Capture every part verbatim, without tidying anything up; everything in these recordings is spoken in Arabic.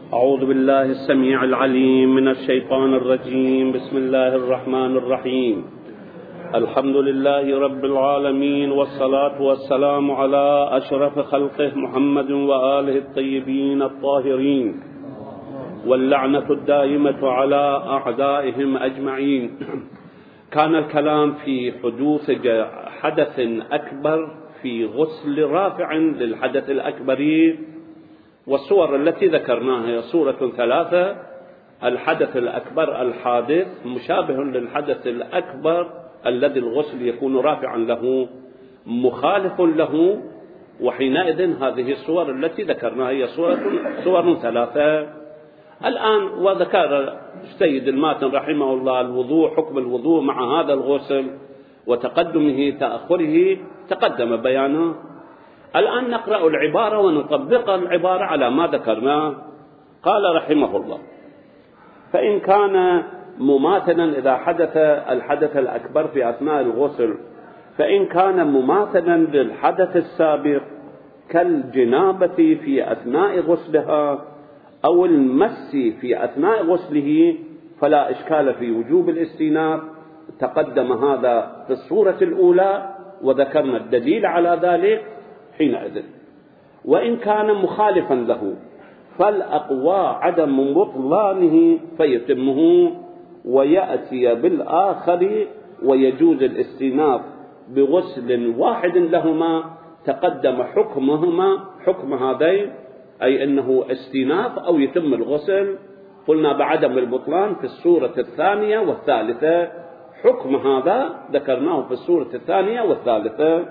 أعوذ بالله السميع العليم من الشيطان الرجيم. بسم الله الرحمن الرحيم. الحمد لله رب العالمين، والصلاة والسلام على أشرف خلقه محمد وآله الطيبين الطاهرين، واللعنة الدائمة على أعدائهم أجمعين. كان الكلام في حدوث حدث أكبر في غسل رافع للحدث الأكبر، والصور التي ذكرناها هي صورة ثلاثة: الحدث الأكبر الحادث مشابه للحدث الأكبر الذي الغسل يكون رافعا له مخالف له، وحينئذ هذه الصور التي ذكرناها هي صور, صور ثلاثة. الآن وذكر السيد الماتن رحمه الله الوضوء، حكم الوضوء مع هذا الغسل وتقدمه تأخره تقدم بيانه. الآن نقرأ العبارة ونطبق العبارة على ما ذكرناه. قال رحمه الله: فإن كان مماثلا إذا حدث الحدث الأكبر في أثناء الغسل، فإن كان مماثلا للحدث السابق كالجنابة في أثناء غسلها أو المس في أثناء غسله فلا إشكال في وجوب الاستئناف. تقدم هذا في الصورة الأولى وذكرنا الدليل على ذلك حينئذ. وإن كان مخالفا له فالأقوى عدم بطلانه فيتمه ويأتي بالآخر، ويجوز الاستئناف بغسل واحد لهما تقدم حكمهما حكم هذين، أي أنه استئناف أو يتم الغسل. قلنا بعدم البطلان في الصورة الثانية والثالثة، حكم هذا ذكرناه في الصورة الثانية والثالثة.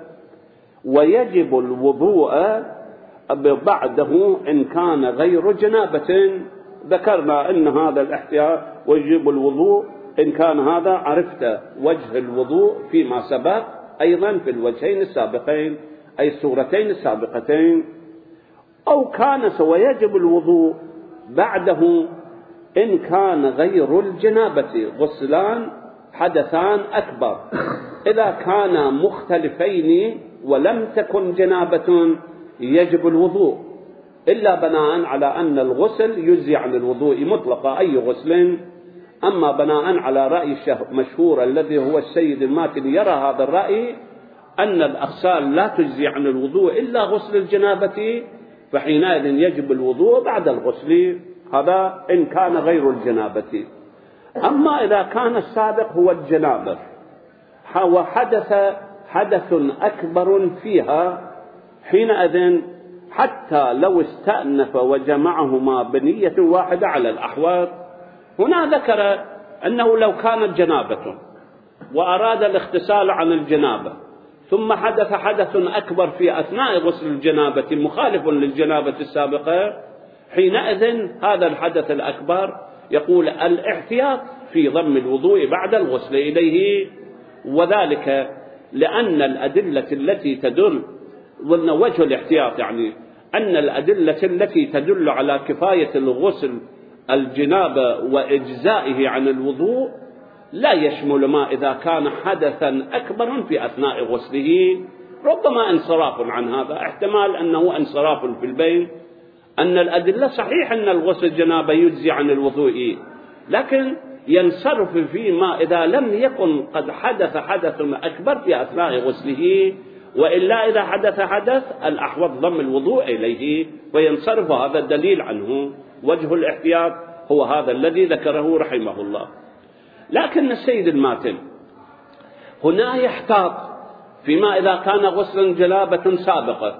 ويجب الوضوء بعده إن كان غير جنابة، ذكرنا أن هذا الاحتياط ويجب الوضوء إن كان هذا، عرفت وجه الوضوء فيما سبق أيضا في الوجهين السابقين أي الصورتين السابقتين. أو كان ويجب الوضوء بعده إن كان غير الجنابة غسلان حدثان أكبر، إذا كانا مختلفين ولم تكن جنابة يجب الوضوء، إلا بناء على أن الغسل يجزي عن الوضوء مطلقا أي غسل. أما بناء على رأي مشهور الذي هو السيد الماتن يرى هذا الرأي أن الأغسال لا تجزي عن الوضوء إلا غسل الجنابة، فحينئذ يجب الوضوء بعد الغسل، هذا إن كان غير الجنابة. أما إذا كان السابق هو الجنابة وحدث حدث أكبر فيها، حينئذ حتى لو استأنف وجمعهما بنية واحدة على الأحوال. هنا ذكر أنه لو كانت جنابة وأراد الاغتسال عن الجنابة ثم حدث حدث أكبر في أثناء غسل الجنابة مخالف للجنابة السابقة، حينئذ هذا الحدث الأكبر يقول الاحتياط في ضم الوضوء بعد الغسل إليه، وذلك لأن الأدلة التي تدل ضمن وجه الاحتياط، يعني أن الأدلة التي تدل على كفاية الغسل الجنابة وإجزائه عن الوضوء لا يشمل ما إذا كان حدثا أكبر في أثناء غسله. ربما انصراف عن هذا، احتمال أنه انصراف في البين، أن الأدلة صحيح أن الغسل الجنابة يجزي عن الوضوء، لكن ينصرف فيما إذا لم يكن قد حدث حدث أكبر في أثناء غسله، وإلا إذا حدث حدث الأحوط ضم الوضوء إليه وينصرف هذا الدليل عنه. وجه الاحتياط هو هذا الذي ذكره رحمه الله. لكن السيد الماتن هنا يحتاط فيما إذا كان غسل جنابة سابقة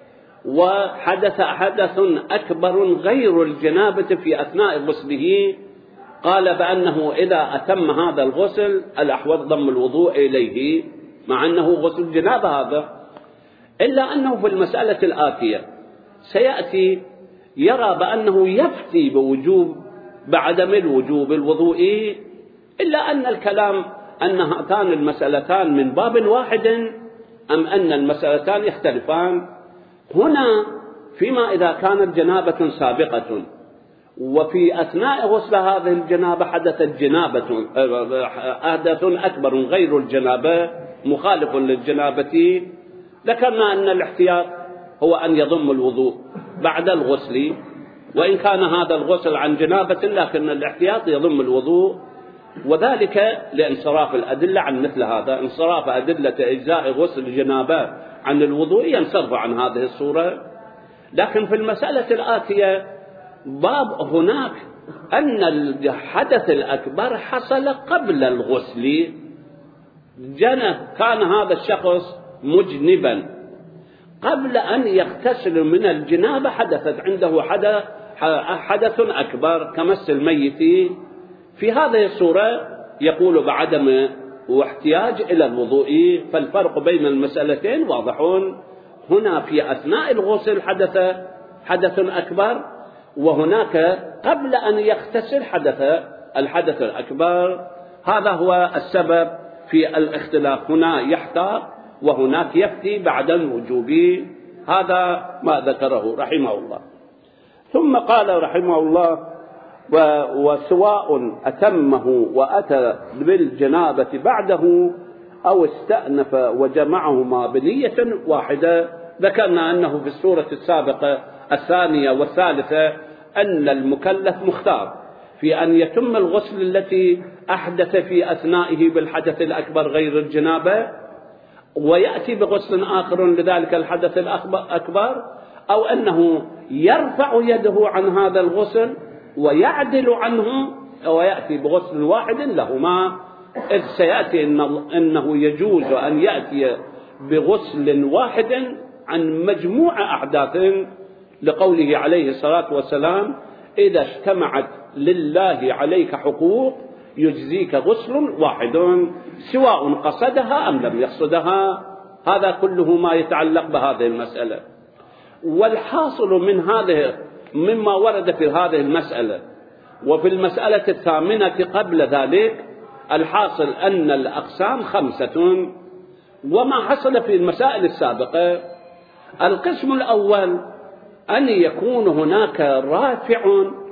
وحدث حدث أكبر غير الجنابة في أثناء غسله، قال بأنه إذا أتم هذا الغسل الأحوط ضم الوضوء إليه، مع أنه غسل جنابة هذا، إلا أنه في المسألة الآتية سيأتي يرى بأنه يفتي بوجوب بعدم الوجوب الوضوء، إلا أن الكلام أن هاتان المسألتان من باب واحد أم أن المسألتان يختلفان. هنا فيما إذا كانت جنابة سابقة وفي أثناء غسل هذه الجنابة حدثت جنابة حدث أكبر غير الجنابة مخالف للجنابة، ذكرنا أن الاحتياط هو أن يضم الوضوء بعد الغسل، وإن كان هذا الغسل عن جنابة لكن الاحتياط يضم الوضوء، وذلك لانصراف الأدلة عن مثل هذا. انصراف أدلة إجزاء غسل الجنابة عن الوضوء ينصرف عن هذه الصورة. لكن في المسألة الآتية باب هناك أن الحدث الأكبر حصل قبل الغسل، جنى كان هذا الشخص مجنبا قبل أن يغتسل من الجنابة، حدثت عنده حدث, حدث أكبر كمس الميت. في هذه الصورة يقول بعدم واحتياج إلى الوضوء. فالفرق بين المسألتين واضح. هنا في أثناء الغسل حدث حدث أكبر، وهناك قبل أن يغتسل حدث الحدث الأكبر. هذا هو السبب في الاختلاف، هنا يحتاط وهناك يفتي بعد الوجوب. هذا ما ذكره رحمه الله. ثم قال رحمه الله: وسواء أتمه وأتى بالجنابة بعده أو استأنف وجمعهما بنية واحدة. ذكرنا أنه في السورة السابقة الثانية والثالثة أن المكلف مختار في أن يتم الغسل التي أحدث في أثنائه بالحدث الأكبر غير الجنابة، ويأتي بغسل آخر لذلك الحدث الأكبر، أو أنه يرفع يده عن هذا الغسل ويعدل عنه ويأتي بغسل واحد لهما. إذ سيأتي أنه يجوز أن يأتي بغسل واحد عن مجموعة أحداث، لقوله عليه الصلاة والسلام: إذا اجتمعت لله عليك حقوق يجزيك غسل واحد سواء قصدها أم لم يقصدها. هذا كله ما يتعلق بهذه المسألة. والحاصل من هذه مما ورد في هذه المسألة وفي المسألة الثامنة قبل ذلك، الحاصل أن الأقسام خمسة. وما حصل في المسائل السابقة: القسم الأول أن يكون هناك رافع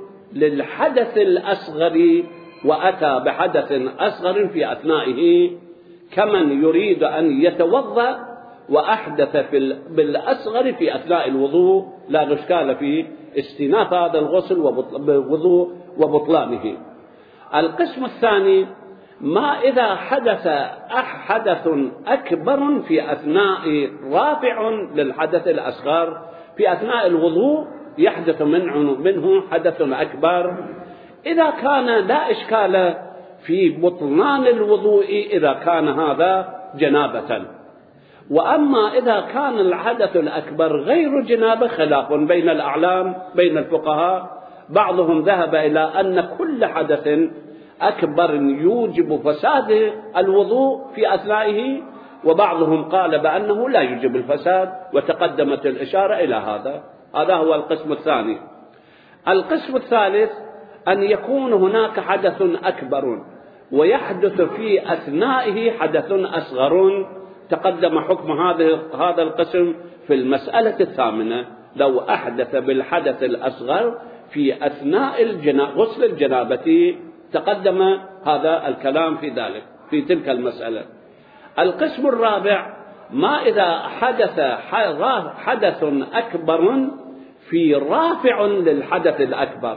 للحدث الأصغر وأتى بحدث أصغر في أثنائه، كمن يريد أن يتوضأ وأحدث بالأصغر في أثناء الوضوء، لا إشكال في استئناف هذا الغسل ووضوء وبطلانه. القسم الثاني: ما إذا حدث حدث أكبر في أثناء رافع للحدث الأصغر، في أثناء الوضوء يحدث منه حدث أكبر، إذا كان لا إشكال في بطلان الوضوء إذا كان هذا جنابة. وأما إذا كان الحدث الأكبر غير جنابة، خلاف بين الأعلام بين الفقهاء. بعضهم ذهب إلى أن كل حدث أكبر يوجب فساد الوضوء في أثنائه، وبعضهم قال بأنه لا يوجب الفساد، وتقدمت الإشارة إلى هذا. هذا هو القسم الثاني. القسم الثالث: أن يكون هناك حدث أكبر ويحدث في أثنائه حدث أصغر. تقدم حكم هذا هذا القسم في المسألة الثامنة. لو أحدث بالحدث الأصغر في أثناء الجنا... غسل الجنابة، تقدم هذا الكلام في ذلك في تلك المسألة. القسم الرابع: ما إذا حدث حدث أكبر في رافع للحدث الأكبر،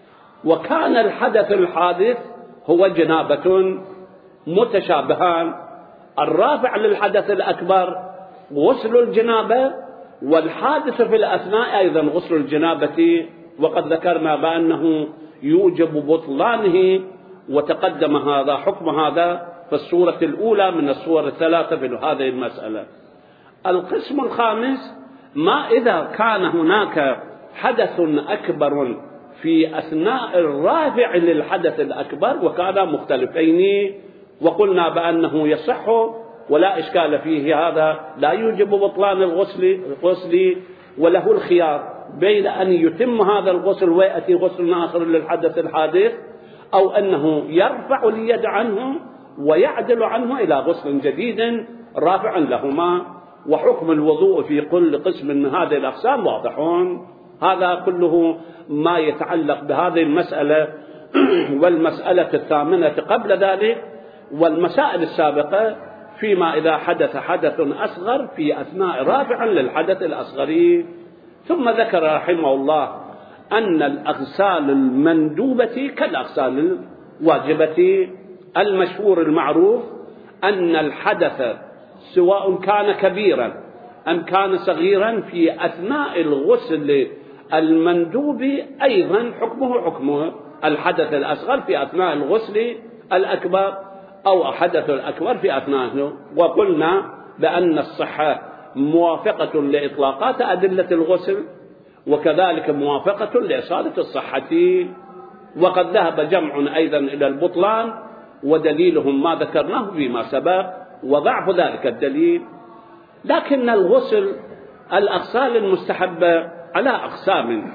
وكان الحدث الحادث هو جنابة، متشابهان. الرافع للحدث الأكبر غسل الجنابة، والحادث في الأثناء أيضا غسل الجنابة، وقد ذكرنا بأنه يوجب بطلانه، وتقدم هذا حكم هذا في الصورة الأولى من الصور الثلاثة في هذه المسألة. القسم الخامس: ما إذا كان هناك حدث أكبر في أثناء الرافع للحدث الأكبر وكانا مختلفين، وقلنا بأنه يصح ولا إشكال فيه، هذا لا يوجب بطلان الغسل الغسل وله الخيار بين أن يتم هذا الغسل ويأتي غسل آخر للحدث الحادث، أو أنه يرفع اليد عنه ويعدل عنه إلى غسل جديد رافعا لهما. وحكم الوضوء في كل قسم من هذه الأقسام واضحون. هذا كله ما يتعلق بهذه المسألة والمسألة الثامنة قبل ذلك، والمسائل السابقة فيما إذا حدث حدث أصغر في أثناء رافع للحدث الأصغر. ثم ذكر رحمه الله أن الأغسال المندوبة كالأغسال الواجبة. المشهور المعروف أن الحدث سواء كان كبيرا أم كان صغيرا في أثناء الغسل المندوب أيضا حكمه حكمه الحدث الأصغر في أثناء الغسل الأكبر، أو حدث الأكبر في أثناءه. وقلنا بأن الصحة موافقة لإطلاقات أدلة الغسل، وكذلك موافقة لإصالة الصحة. وقد ذهب جمع أيضا إلى البطلان، ودليلهم ما ذكرناه فيما سبق وضعف ذلك الدليل. لكن الغسل الأغسال المستحبة على أقسام،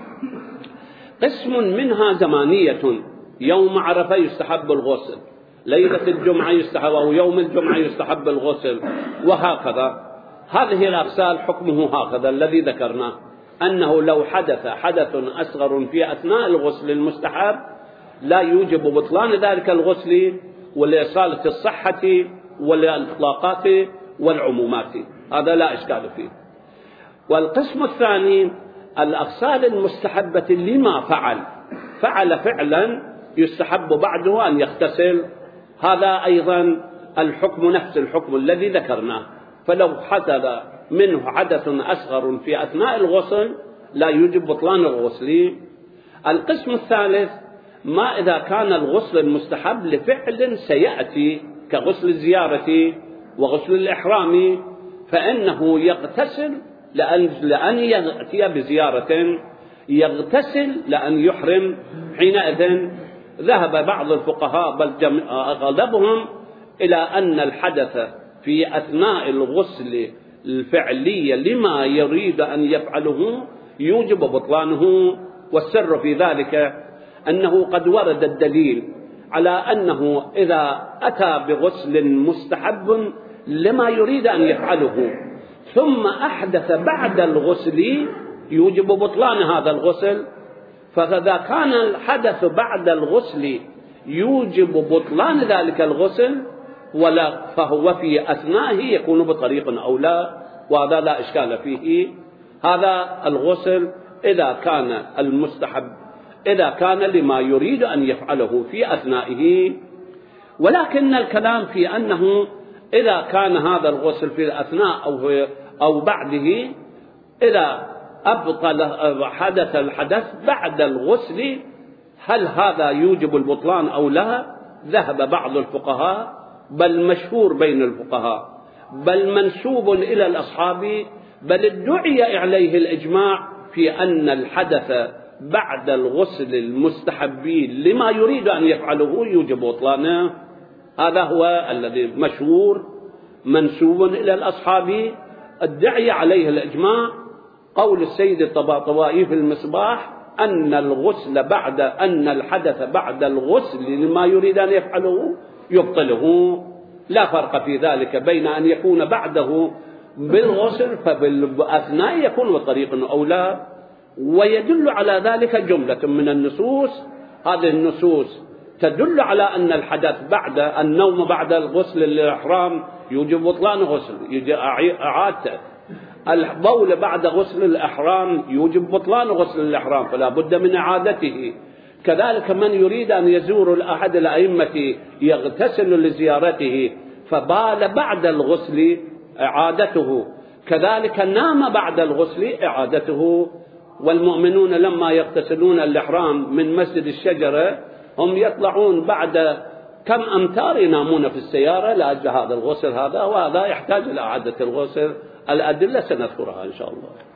قسم منها زمانية، يوم عرفة يستحب الغسل، ليلة الجمعة يستحب، أو يوم الجمعة يستحب الغسل، وهكذا. هذه الأغسال حكمه هكذا الذي ذكرناه، أنه لو حدث حدث أصغر في أثناء الغسل المستحب لا يوجب بطلان ذلك الغسل ولإصالة الصحة والإطلاقات والعمومات، هذا لا إشكال فيه. والقسم الثاني الأغسال المستحبة لما فعل فعل فعلا يستحب بعده أن يغتسل، هذا أيضا الحكم نفس الحكم الذي ذكرناه. فلو حدث منه حدث أصغر في أثناء الغسل لا يوجب بطلان الغسل. القسم الثالث ما إذا كان الغسل المستحب لفعل سيأتي كغسل الزيارة وغسل الإحرام، فإنه يغتسل لأن, لأن يأتي بزيارة، يغتسل لأن يحرم. حينئذ ذهب بعض الفقهاء بل أغلبهم إلى أن الحدث في أثناء الغسل الفعلي لما يريد أن يفعله يوجب بطلانه. والسر في ذلك أنه قد ورد الدليل على أنه إذا أتى بغسل مستحب لما يريد أن يفعله ثم أحدث بعد الغسل يوجب بطلان هذا الغسل، فإذا كان الحدث بعد الغسل يوجب بطلان ذلك الغسل ولا فهو في أثنائه يكون بطريق أولى، وهذا لا إشكال فيه. هذا الغسل إذا كان المستحب إذا كان لما يريد أن يفعله في أثنائه. ولكن الكلام في أنه إذا كان هذا الغسل في الأثناء أو, أو بعده، إذا أبطل حدث الحدث بعد الغسل هل هذا يوجب البطلان أو لا؟ ذهب بعض الفقهاء بل مشهور بين الفقهاء بل منسوب إلى الأصحاب بل ادعي عليه الإجماع في أن الحدث بعد الغسل المستحب لما يريد أن يفعله يوجب بطلانه. هذا هو الذي مشهور منسوب إلى الأصحاب ادعي عليه الإجماع. قول السيد الطباطبائي في المصباح أن الغسل بعد أن الحدث بعد الغسل لما يريد أن يفعله يبطله، لا فرق في ذلك بين أن يكون بعده بالغسل فبالأثناء يكون بطريق أولى. ويدل على ذلك جملة من النصوص، هذه النصوص تدل على أن الحدث بعد النوم بعد الغسل للإحرام يوجب بطلان غسل يجب إعادته، البول بعد غسل الإحرام يوجب بطلان غسل الإحرام فلا بد من إعادته. كذلك من يريد أن يزور أحد الأئمة يغتسل لزيارته فبال بعد الغسل إعادته، كذلك نام بعد الغسل إعادته. والمؤمنون لما يغتسلون الإحرام من مسجد الشجرة هم يطلعون بعد كم أمتار ينامون في السيارة لأجل هذا الغسل هذا، وهذا يحتاج إلى إعادة الغسل. الأدلة سنذكرها إن شاء الله.